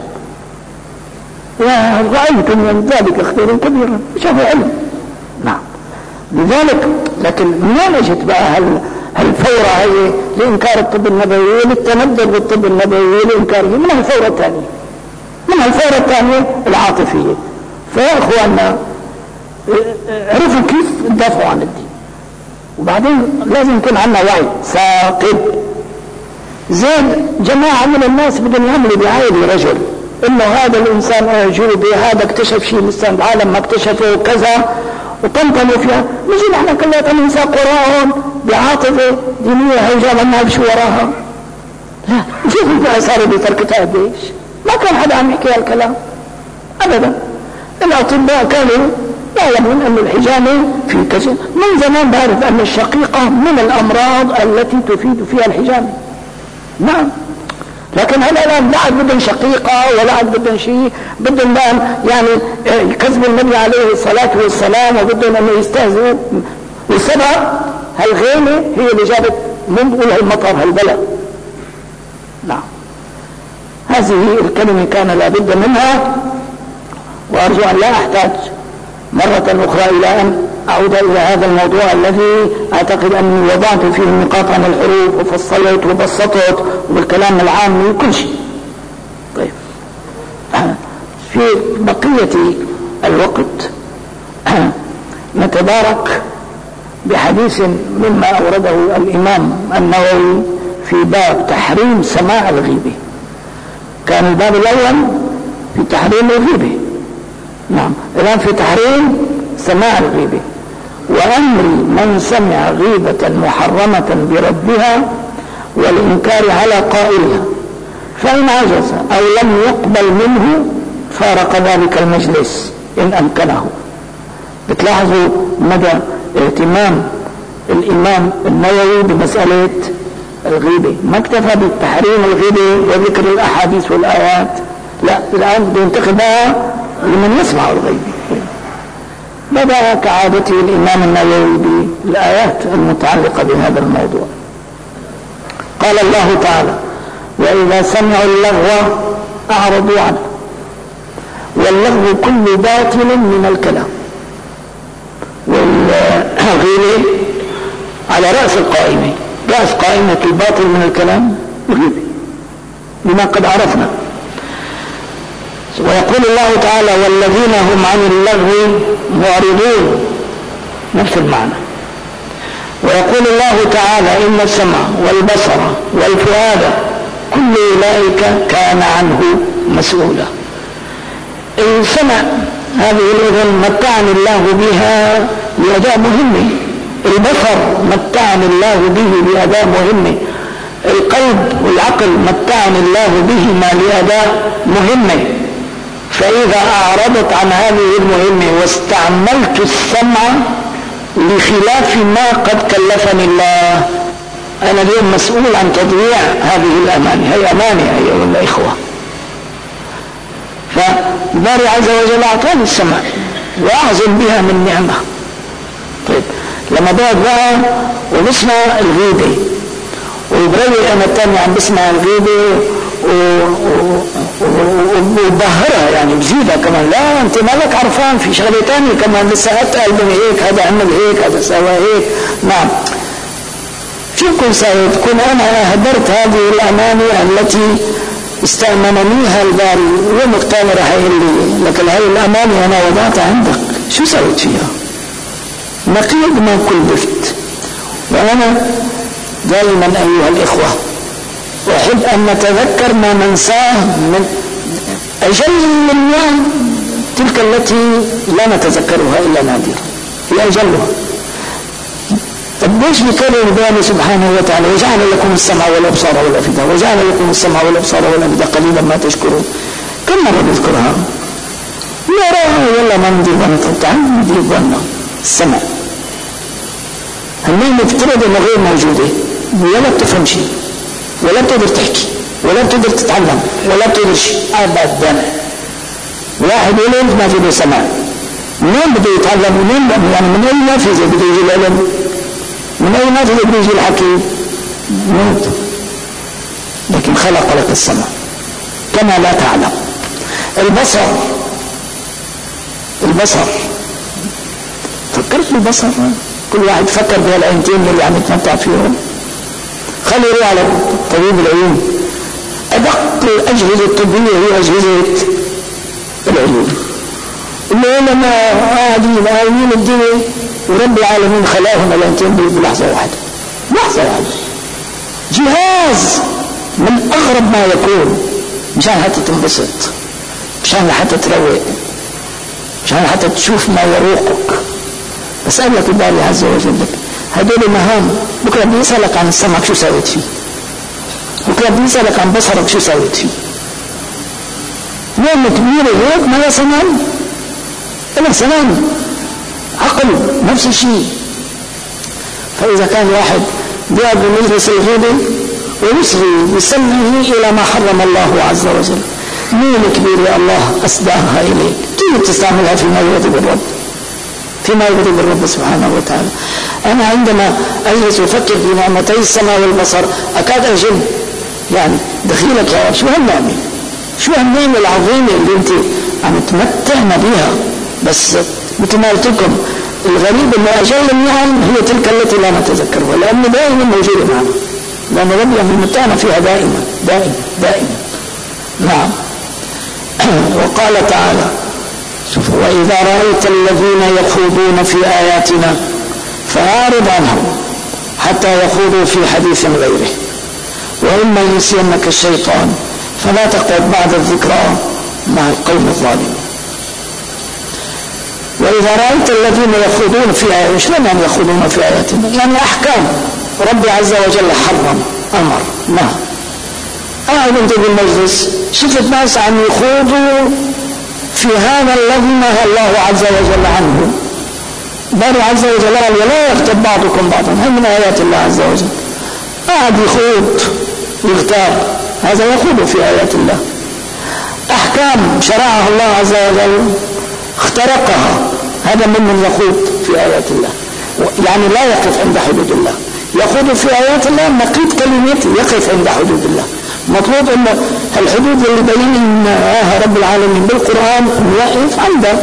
A: ورأيت من ذلك اختيارا كبيرا شافوا علم. نعم لذلك لكن منين اجت بقى هالفورة هي لإنكار الطب النبوي للتندر بالطب النبوي لإنكاره؟ منها الفورة الثانية، منها الفورة الثانية العاطفية. فيا أخواننا عرفوا كيف ندافعوا عن الدين، وبعدين لازم يكون عندنا وعي ثاقب. زين جماعة من الناس بدهم يعملوا دعاية لرجل انه هذا الانسان اعجوبي، هذا اكتشف شيء لسه العالم ما اكتشفه وكذا، وطنطنوا فيها. نجي نحن كلنا ننسى قراهم بعاطفه دينيه، هيجاب الناس شو وراها. لا، شوفوا بقى صاروا بتركتها قديش، ما كان حدا عم يحكي هالكلام ابدا. الاطباء كانوا يعلمون ان الحجامه في كذا من زمان، بعرف ان الشقيقه من الامراض التي تفيد فيها الحجامه. نعم، لكن هلا الان لا عاد بدهم شقيقه ولا عاد بدهم شيء، بدهم الان يعني كذب النبي عليه الصلاه والسلام، وبدهم انه يستهزئوا. والسبب هالغيمه هي اللي جابت من بقول هالمطر هالبلد. نعم، هذه الكلمه كان لابد منها، وارجو ان لا احتاج مرة أخرى إلى أن أعود إلى هذا الموضوع الذي أعتقد أني وضعت فيه النقاط عن الحروف وفصلت وبسطت والكلام العام وكل شيء. طيب، في بقية الوقت نتبارك بحديث مما أورده الإمام النووي في باب تحريم سماع الغيبة. كان الباب الأول في تحريم الغيبة، نعم، الآن في تحريم سماع الغيبة، وأمر من سمع غيبة محرمة بردها والإنكار على قائلها، فإن عجز أو لم يقبل منه فارق ذلك المجلس إن أمكنه. بتلاحظوا مدى اهتمام الإمام النووي بمسألة الغيبة، ما اكتفى بالتحريم الغيبة وذكر الأحاديث والآيات، لا، الآن بده ينتقدها لمن يسمع الغيبة. بدأ كعادته الإمام النووي بالآيات المتعلقة بهذا الموضوع. قال الله تعالى: وإذا سمعوا اللغو أعرضوا عنه، واللغو كل باطل من الكلام، والغيبة على رأس القائمة، رأس قائمة الباطل من الكلام الغيبة بما قد عرفنا. ويقول الله تعالى: والذين هم عن اللغو معرضون، نفس المعنى. ويقول الله تعالى: إن السمع والبصر والفؤاد كل أولئك كان عنه مسؤولا. السمع هذه الأذن متعني الله بها لأداء مهمة، البصر متعني الله به لأداء مهمة، القلب والعقل متعني الله بهما لأداء مهمة. فإذا أعرضت عن هذه المهمة واستعملت السمع لخلاف ما قد كلفني الله، أنا اليوم مسؤول عن تضييع هذه الأمانة. هي أمانة أيها الإخوة. فالباري عز وجل أعطاني السمع وأعظم بها من نعمة. طيب، لما بقى ونسمع الغيبة وبروي أنا التاني عم بسمع الغيبة وبظهرها، يعني بزيدها كمان، لا أنت مالك عرفان في شغلة تانية كمان لسه أتقل من هيك، هذا عمل هيك، هذا سوى هيك. نعم، شو كن سيكون أنا أهدرت هذه الأمانة التي استأمننيها الباري، ومقتنع رح يقول لي لكن هذه الأمانة أنا وضعتها عندك، شو سويت فيها؟ نقيض ما كلفت. وأنا دائما أيها الإخوة أحب أن نتذكر ما ننساه من أجل النعم تلك التي لا نتذكرها إلا نادرا، هي أجلها. طب ليش بكرر بيانه سبحانه وتعالى: وجعل لكم السمع والأبصار والأفئدة، وجعل لكم السمع والأبصار والأفئدة قليلا ما تشكرون. كم مرة نذكرها؟ نراها ولا ما ندير ظنها؟ تعال ندير ظنها. السمع هني نفترض انه غير موجودة، ولا بتفهم شيء، ولا بتقدر تحكي، ولا بتقدر تتعلم، ولا بتقدر شيء ابدا. واحد ولد ما في له سمع، منين بده يتعلم؟ منين يعني من اي نافذة بده يجي العلم؟ من اي نافذة بده يجي الحكي؟ موت. لكن خلق لك السمع كما لا تعلم. البصر فكرت بالبصر؟ كل واحد فكر بهالعينتين اللي عم يتمتع فيهم. خلي يروح على طبيب العيون. أدق الأجهزة الطبية هي أجهزة العيون. العلماء قاعدين عايمين الدنيا ورب العالمين خلاهم العينتين بلحظة واحدة. لحظة واحدة. جهاز من أغرب ما يكون مشان حتى تنبسط. مشان حتى تروق، مشان حتى تشوف ما يروقك. بس قال لك الباري عز وجل لك هدول مهام. بكره بيسألك عن السمعك شو سويت فيه، بكره بيسألك عن بصرك شو سويت فيه. نعمة كبيرة هيك ما هي سنان، لك سنان عقل نفس الشيء. فإذا كان واحد ذهب بمجلس الغيبة ويصغي بسمعه إلى ما حرم الله عز وجل، نعمة كبيرة الله أسداها إليك، كيف تستعملها فيما يغضب الرب، فيما يغضب الرب سبحانه وتعالى. أنا عندما أجلس أفكر في نعمتي السماء والبصر أكاد أجن، يعني دخيلك يا رب، شو هالنعمة، شو هالنعمة العظيمة اللي أنت عم تمتعنا بها. بس مثل ما قلت لكم الغريب أن أجل النعم هي تلك التي لا نتذكرها، لأن دائما موجودة معنا، لأن رب يمتعنا فيها دائما دائما دائما. نعم. وقال تعالى شوفوا وإذا رأيت الذين يخوضون في آياتنا فأعرض عنهم حتى يخوضوا في حديث غيره وإما ينسينك الشيطان فلا تقعد بعد الذكرى مع القوم الظالمين. وإذا رأيت الذين يخوضون في آياتنا، شلون يعني يخوضون في آياتنا؟ يعني أحكام ربي عز وجل حرم أمر نهى. قاعد انت بالمجلس شفت ناس عم يخوضوا في هذا الذي نهى الله عز وجل عنه. باري عز وجل قال ولا يغتب بعضكم بعضا، هي من آيات الله عز وجل. قاعد يخوض يغتاب، هذا يخوض في آيات الله. أحكام شرعها الله عز وجل اخترقها، هذا من يخوض في آيات الله، يعني لا يقف عند حدود الله. يخوض في آيات الله نقيض كلمته يقف عند حدود الله. مطلوب أن الحدود اللي بينها رب العالمين بالقرآن يقف عنده.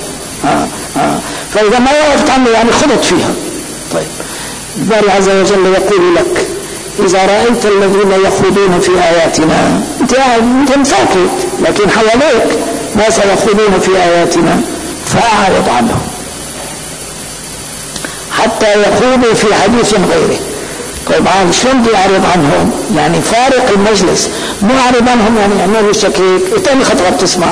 A: فإذا ما وقفت عنه يعني خضت فيها. طيب الباري عز وجل يقول لك إذا رأيت الذين يخوضون في آياتنا، أنت قاعد أنت ساكت لكن حواليك ناس يخوضون في آياتنا فأعرض عنهم حتى يخوضوا في حديث غيره. طيب عاد شلون بدي أعرض عنهم؟ يعني فارق المجلس، مو أعرض عنهم يعني يعملوا شكيك تاني خطوة بتسمع.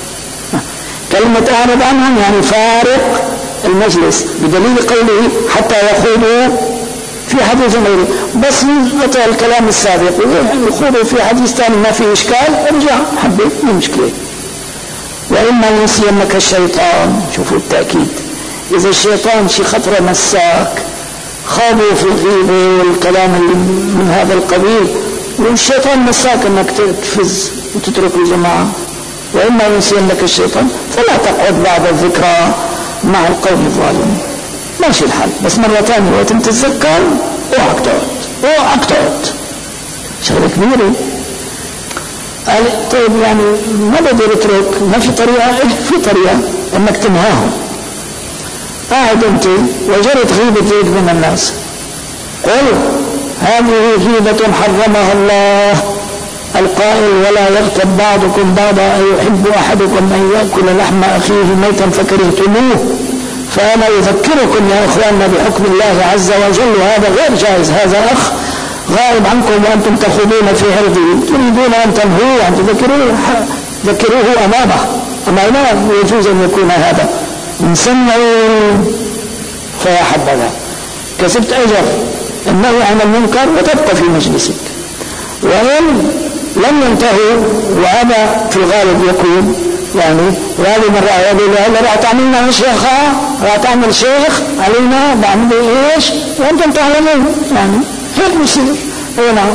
A: كلمة أعرض عنهم يعني فارق المجلس بدليل قوله حتى يخوضوا في حديث غيره. بس يقطع الكلام السابق يخوضوا في حديث ثاني ما فيه إشكال، ارجع حبيت مو مشكلة. وإما ينسينك الشيطان، شوفوا التأكيد، إذا الشيطان شي خطرة مساك خاضوا في الغيبة والكلام اللي من هذا القبيل والشيطان مساك انك تفز وتترك الجماعة، وإما ينسينك الشيطان فلا تقعد بعد الذكرى مع القوم الظالمين. ماشي الحال، بس مرة ثانية وقت تتذكر اوعك تقعد شغلة كبيرة. قال طيب يعني ما بقدر اترك، ما في طريقة؟ في طريقة انك تنهاهم. قاعد انت وجرت غيبة زيد من الناس، قل هذه غيبة حرمها الله القائل ولا يغتب بعضكم بعضا أيحب أحدكم أن يأكل لحم أخيه ميتا فكرهتموه. فأنا أذكركم يا إخواننا بحكم الله عز وجل، هذا غير جائز. هذا أخ غائب عنكم وأنتم تخوضون في عرضه، تريدون أن تنهوه، أن تذكروه أمامه يجوز أن يكون هذا إن سمعوا فيا حبذا كسبت أجر النهي عن المنكر وتبقى في مجلسك. وإن لم ينتهوا، وهذا في الغالب يكون يعني غالب مرة يقول له راح تعملنا شيخ، راح تعمل شيخ علينا بعمل ايش وانتم تعلمون، يعني هيك بيصير. نعم.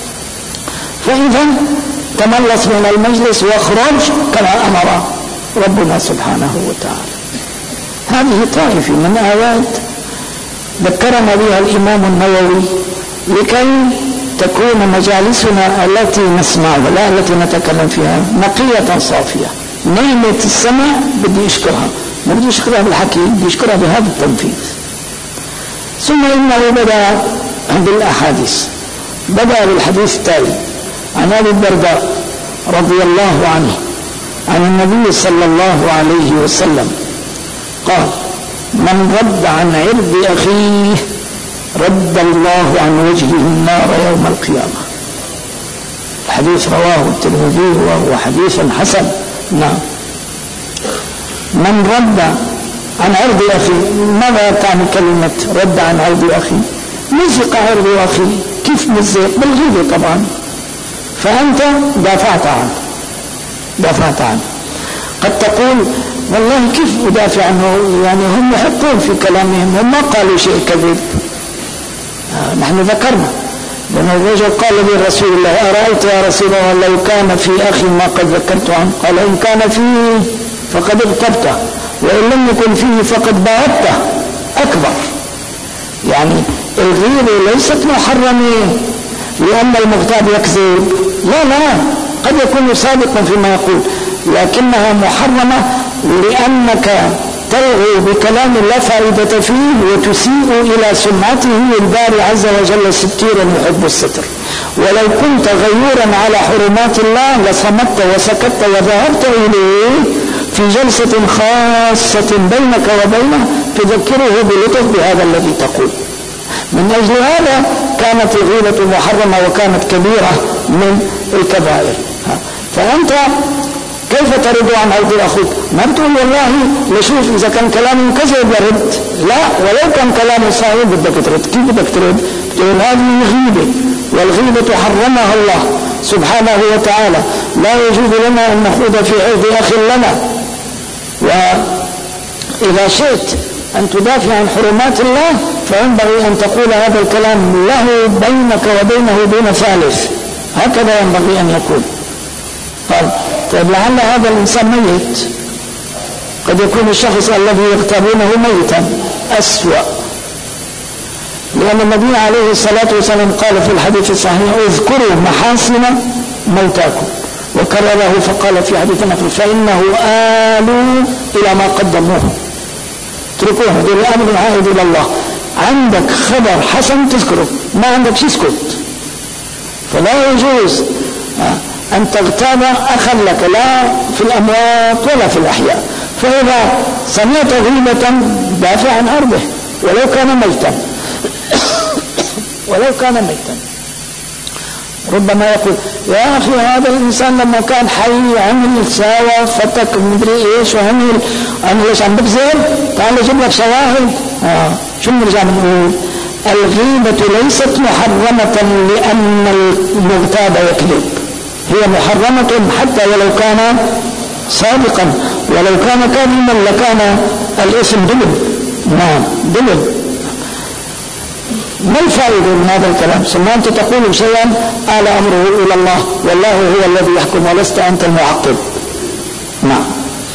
A: فإذا تملص من المجلس واخرج كما أمر ربنا سبحانه وتعالى. هذه طائفة من آيات ذكرنا بها الإمام النووي لكي تكون مجالسنا التي نسمعها لا التي نتكلم فيها نقية صافية. نعمة السمع بدي أشكرها، ما بدي أشكرها بالحكي، بدي أشكرها بهذا التنفيذ. ثم إنه بدأ بالأحاديث، بدأ بالحديث التالي عن أبي الدرداء رضي الله عنه عن النبي صلى الله عليه وسلم قال من رد عن عرض أخيه رد الله عن وجهه النار يوم القيامة. الحديث رواه الترمذي وهو حديث حسن نعم. من رد عن عرض أخي، ماذا تعني كلمة رد عن عرض أخي؟ مزق عرض أخي. كيف مزق؟ بالغيبة طبعا. فأنت دافعت عنه. قد تقول والله كيف أدافع عنه؟ يعني هم يحطون في كلامهم، هم ما قالوا شيء كذب. نحن ذكرنا لأن الرجل قال لرسول الله أرأيت يا رسول الله لو كان في أخي ما قد ذكرت عنه؟ قال إن كان فيه فقد اغتبته، وإن لم يكن فيه فقد باعدته أكبر. يعني الغيبة ليست محرمة لأن المغتاب يكذب، لا، قد يكون صادقا فيما يقول، لكنها محرمة لأنك تلغي بكلام لا فائدة فيه وتسيء إلى سمعته الباري عز وجل ستيرا يحب الستر. ولو كنت غيورا على حرمات الله لصمت وسكت وذهبت إليه في جلسة خاصة بينك وبينه تذكره بلطف بهذا الذي تقول. من أجل هذا كانت الغيبة محرمة وكانت كبيرة من الكبائر. فأنت كيف ترد عن عرض أخوك؟ ما بتقول والله نشوف إذا كان كلامه كذب برد، لا، ولو كان كلامه صحيح بدك ترد. كيف بدك ترد؟ بتقول هذه غيبة، والغيبة حرمها الله سبحانه وتعالى، لا يجوز لنا أن نخوض في عرض أخ لنا. وإذا شئت أن تدافع عن حرمات الله فينبغي أن تقول هذا الكلام له بينك وبينه دون ثالث، هكذا ينبغي أن يكون. طيب لعل هذا الإنسان ميت، قد يكون الشخص الذي يغتابونه ميتا أسوأ، لأن النبي عليه الصلاة والسلام قال في الحديث الصحيح اذكروا محاسن موتاكم، وكرره فقال في حديث آخر فإنه آلوا إلى ما قدموه، اتركوه، هذا الأمر عائد إلى الله. عندك خبر حسن تذكره، ما عندك شيء اسكت. فلا يجوز أن تغتاب أخا لك لا في الأموات ولا في الأحياء. فإذا سمعت غيبة دافع عن عرضه ولو كان ميتا ربما يقول يا أخي هذا الإنسان لما كان حي عمل ساوى فتك مدري إيش وعمل إيش عم بكذب، تعال أجيب لك شواهد. شو نرجع نقول؟ الغيبة ليست محرمة لأن المغتاب يكذب، هي محرمة حتى ولو كان صادقا، ولو كان كاذبا لكان الاسم دبل. نعم دبل. ما الفائدة من هذا الكلام؟ ثم أنت تقول شيئا آل أمره إلى الله والله هو الذي يحكم ولست أنت المعقب. نعم.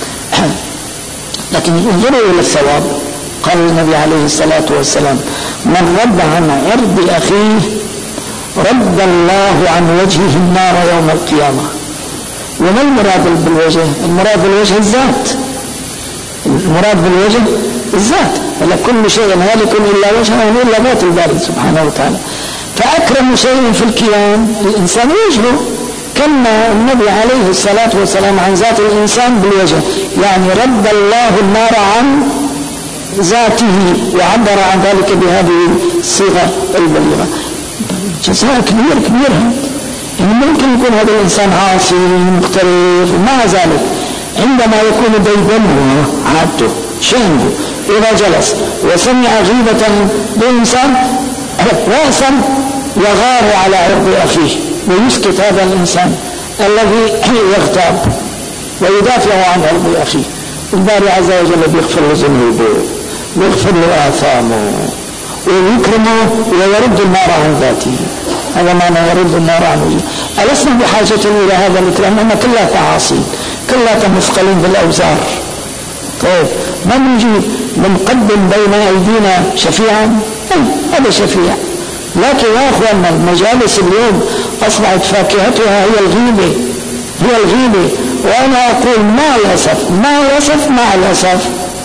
A: لكن انظروا إلى الثواب. قال النبي عليه الصلاة والسلام من رد عن عرض أخيه رد الله عن وجهه النار يوم القيامة. وما المراد بالوجه؟ المراد بالوجه الذات، المراد بالوجه الذات، ولا كل شيء هالك إلا وجهه إلا ذات الباري سبحانه وتعالى. فأكرم شيء في الكيان الإنسان وجهه، كما النبي عليه الصلاة والسلام عن ذات الإنسان بالوجه، يعني رد الله النار عن ذاته وعبر عن ذلك بهذه الصيغة البليغة. جزاء كبير يعني ممكن يكون هذا الإنسان عاصي مختلف، ومع ذلك عندما يكون ديدنه عادته شأنه إذا جلس وسمع غيبة لإنسان رأسا يغار على عرض أخيه ويسكت هذا الإنسان الذي يغتاب ويدافع عن عرض أخيه. الباري عز وجل بيغفر له ذنوبه ويغفر له آثامه ويكرمه ويرد النار عن ذاته. هذا معنى يرد النار عن وجهه. ألسنا بحاجة إلى هذا الكلام؟ أننا كلها تعاصي، كلها مثقلين بالأوزار. طيب ما نجي بنقدم بين أيدينا شفيعا؟ هذا شفيع. لكن يا أخواننا المجالس اليوم أصبحت فاكهتها هي الغيبة. وأنا أقول مع الأسف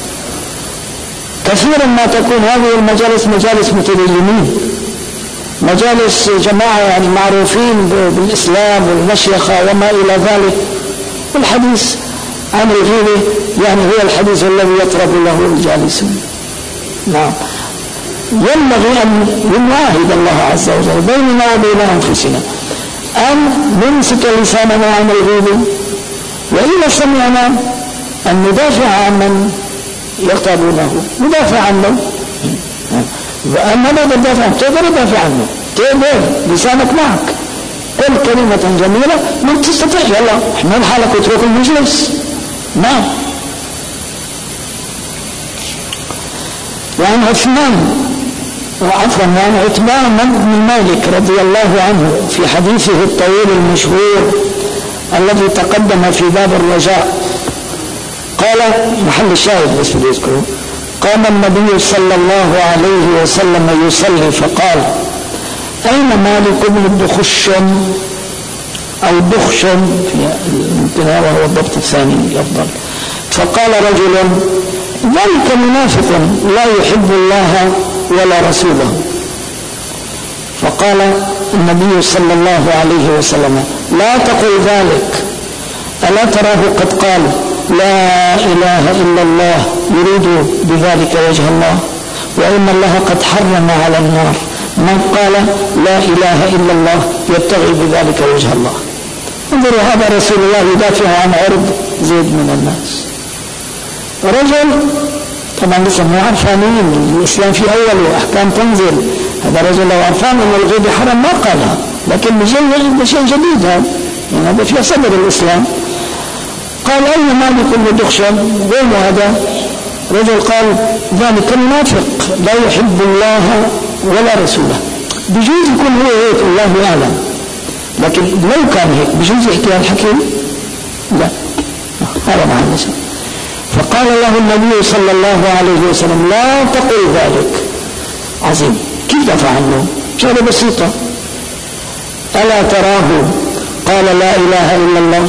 A: كثيرا ما تكون هذه المجالس مجالس متدينين، مجالس جماعة يعني معروفين بالإسلام والمشيخة وما إلى ذلك. والحديث عن الغيبة يعني هو الحديث الذي يطرب له الجالسون. نعم. ينبغي أن نعاهد الله عز وجل بيننا وبين أنفسنا أن نمسك لساننا عن الغيبة وإذا سمعنا أن ندافع عن من يغتابونه ندافع عنه، وأما لا تدافع تقدر تدافع عنه، تقدر لسانك معك، قل كلمة جميلة ما تستطيع، يلا احنا نحالك واترك المجلس. نعم. وعن عثمان بن مالك رضي الله عنه في حديثه الطويل المشهور الذي تقدم في باب الرجاء قال، محل الشاهد بس بيذكره، قام النبي صلى الله عليه وسلم يصلي فقال: أين مالك بن دخشم أو دخشم وهو الضبط الثاني أفضل. فقال رجل: ذلك منافق لا يحب الله ولا رسوله. فقال النبي صلى الله عليه وسلم: لا تقل ذلك، ألا تراه قد قال لا إله إلا الله يريد بذلك وجه الله، وإن الله قد حرم على النار من قال لا إله إلا الله يبتغي بذلك وجه الله. انظروا، هذا رسول الله يدافع عن عرض زيد من الناس. رجل طبعا لسه مو عرفانين الإسلام في أول وأحكام تنزل، هذا رجل لو عرفان أن الغيب حرام ما قالها، لكن بجي شيء جديد هذا، يعني هذا في صدر الإسلام. قال: أين مالك بن دخشم؟ وين هذا؟ رجل قال: ذلك منافق لا يحب الله ولا رسوله. بجوز يكون هو هيك، الله أعلم، لكن لو كان هيك بجوز يحكي الحكيم؟ لا، هذا معنى شيء. فقال له النبي صلى الله عليه وسلم: لا تقل ذلك. عظيم، كيف دفع عنه؟ شغلة بسيطة. ألا تراه قال لا إله إلا الله؟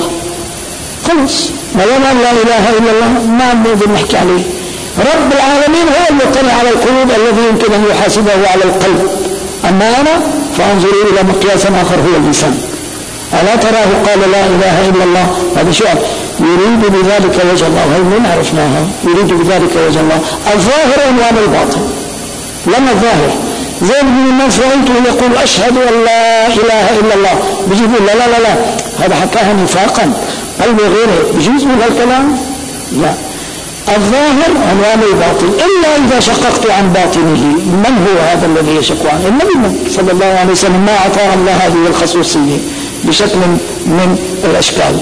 A: خلص، ما دام لا إله إلا الله ما عم نقدر نحكي عليه. رب العالمين هو المطلع على القلوب الذي يمكن أن يحاسبه على القلب، أما أنا فانظروا إلى مقياس آخر هو اللسان. ألا تراه قال لا إله إلا الله؟ هذا شيء يريد بذلك وجه الله، هل من عرفناها؟ يريد بذلك وجه الله. الظاهر عنوان الباطن، لما الظاهر زي من الناس رأيته يقول أشهد أن لا إله إلا الله، بيجي يقول لا لا لا لا، هذا حكاها نفاقا، قلبه غيره، بيجوز من هالكلام؟ لا، الظاهر عنوان الباطن، إلا إذا شققت عن باطنه. من هو هذا الذي يشق عنه؟ النبي صلى الله عليه وسلم ما أعطاه الله هذه الخصوصية بشكل من الأشكال.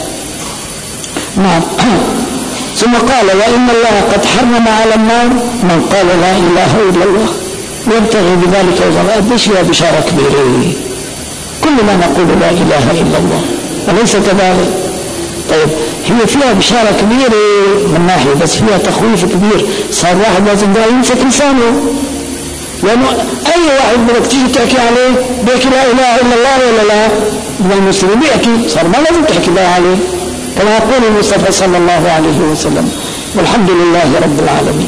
A: نعم. ثم قال: وإن الله قد حرم على النار من قال لا إله إلا الله يبتغي بذلك وجه الله. قديش فيها بشارة كبيرة، كل ما نقول لا إله إلا الله، أليس كذلك؟ طيب، هي فيها بشارة كبيرة من ناحية، بس فيها تخويف كبير. صار واحد لازم يمسك لسانه، لأنه أي واحد بدك تيجي تحكي عليه بيحكي لا إله إلا الله ولا لا؟ من المسلمين بيحكي، صار ما لازم تحكي لا عليه، كما يقول المصطفى صلى الله عليه وسلم. والحمد لله رب العالمين.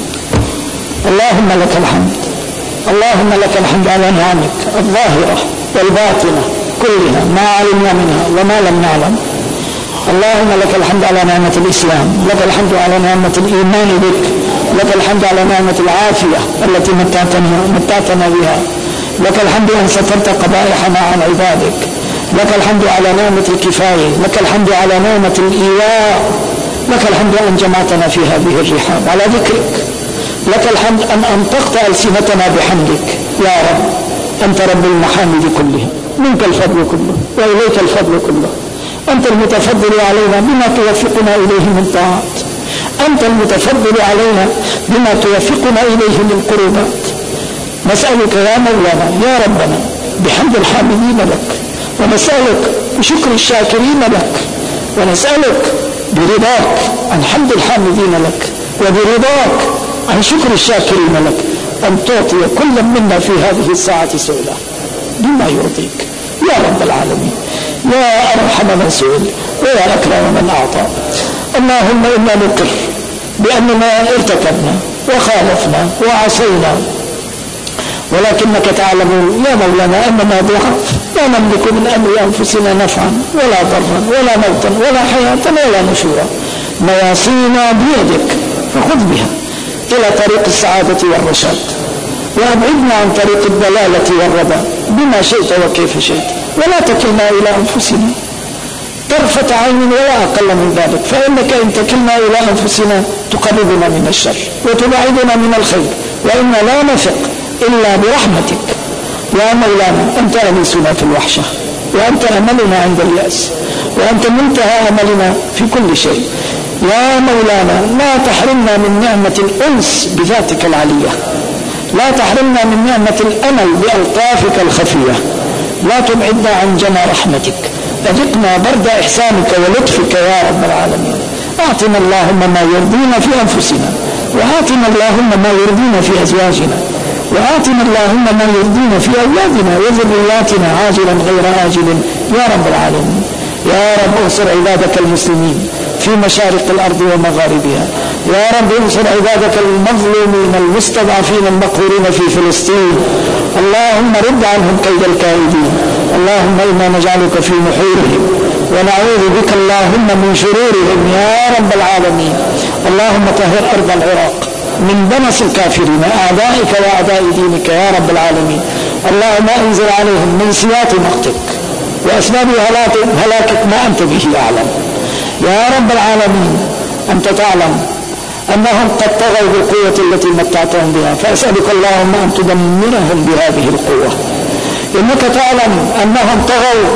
A: اللهم لك الحمد، اللهم لك الحمد على نعمك الظاهرة والباطنة كلها، ما علمنا منها وما لم نعلم. اللهم لك الحمد على نعمة الإسلام، لك الحمد على نعمة الإيمان بك، لك الحمد على نعمة العافية التي متعتنا بها، لك الحمد أن سترت قبائحنا عن عبادك، لك الحمد على نعمة الكفاية، لك الحمد على نعمة الإيواء، لك الحمد أن جمعتنا في هذه الرحاب على ذكرك، لك الحمد أن أنطقت ألسنتنا بحمدك يا رب. أنت رب المحامد كلها، منك الفضل كله وإليك الفضل كله. أنت المتفضل علينا بما توفقنا إليه من طاعات، أنت المتفضل علينا بما توفقنا إليه من قربات. نسألك يا مولانا يا ربنا بحمد الحامدين لك، ونسألك بشكر الشاكرين لك، ونسألك برضاك عن حمد الحامدين لك، وبرضاك عن شكر الشاكرين لك، أن تعطي كل منا في هذه الساعة سؤلا بما يرضيك يا رب العالمين، يا أرحم من سئل ويا أكرم من أعطى. اللهم إنا نقر بأننا ارتكبنا وخالفنا وعصينا، ولكنك تعلم يا مولانا أننا ضعاف لا نملك من أمر أنفسنا نفعا ولا ضرا ولا موتا ولا حياة ولا نشورا. نواصينا بيدك فخذ بها إلى طريق السعادة والرشاد، وأبعدنا عن طريق الضلالة والربا بما شئت وكيف شئت، ولا تكلنا إلى أنفسنا طرفة عين ولا أقل من ذلك، فإنك إن تكلنا إلى أنفسنا تقربنا من الشر وتبعدنا من الخير، وإنا لا نثق إلا برحمتك يا مولانا. أنت أنيسنا في الوحشة، وأنت أملنا عند اليأس، وأنت منتهى أملنا في كل شيء يا مولانا. لا تحرمنا من نعمة الأنس بذاتك العلية، لا تحرمنا من نعمة الأمل بألطافك الخفية، لا تبعدنا عن جنى رحمتك، أذقنا برد إحسانك ولطفك يا رب العالمين. أعطنا اللهم ما يرضينا في أنفسنا، وآتنا اللهم ما يرضينا في أزواجنا، وآتنا اللهم ما يرضينا في أولادنا وذرياتنا عاجلا غير آجل يا رب العالمين. يا رب انصر عبادك المسلمين في مشارق الأرض ومغاربها، يا رب انصر عبادك المظلومين المستضعفين المقهورين في فلسطين، اللهم رد عنهم كيد الكائدين. اللهم إنا نجعلك في نحورهم ونعوذ بك اللهم من شرورهم يا رب العالمين. اللهم طهر أرض العراق من دنس الكافرين أعدائك وأعداء دينك يا رب العالمين. اللهم انزل عليهم من سيات مقتك وأسباب هلاكك ما أنت به أعلم يا رب العالمين. أنت تعلم أنهم قد طغوا بالقوة التي متعتهم بها، فأسألك اللهم أن تدمرهم بهذه القوة. إنك تعلم أنهم طغوا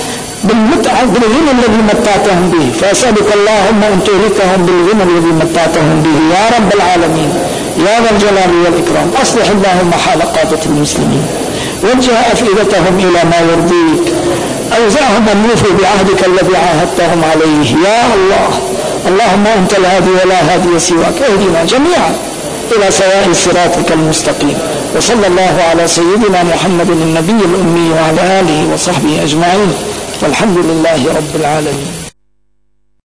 A: بالغنى الذي متعتهم به، فأسألك اللهم أن تهلكهم بالغنى الذي متعتهم به يا رب العالمين يا ذا الجلال والإكرام. أصلح اللهم حال قادة المسلمين، وجه أفئدتهم إلى ما يرضيك، أوزعهم أن يوفوا بعهدك الذي عاهدتهم عليه يا الله. اللهم أنت الهادي ولا هادي سواك، اهدنا جميعا إلى سواء صراطك المستقيم. وصلى الله على سيدنا محمد النبي الأمي وعلى آله وصحبه أجمعين، والحمد لله رب العالمين.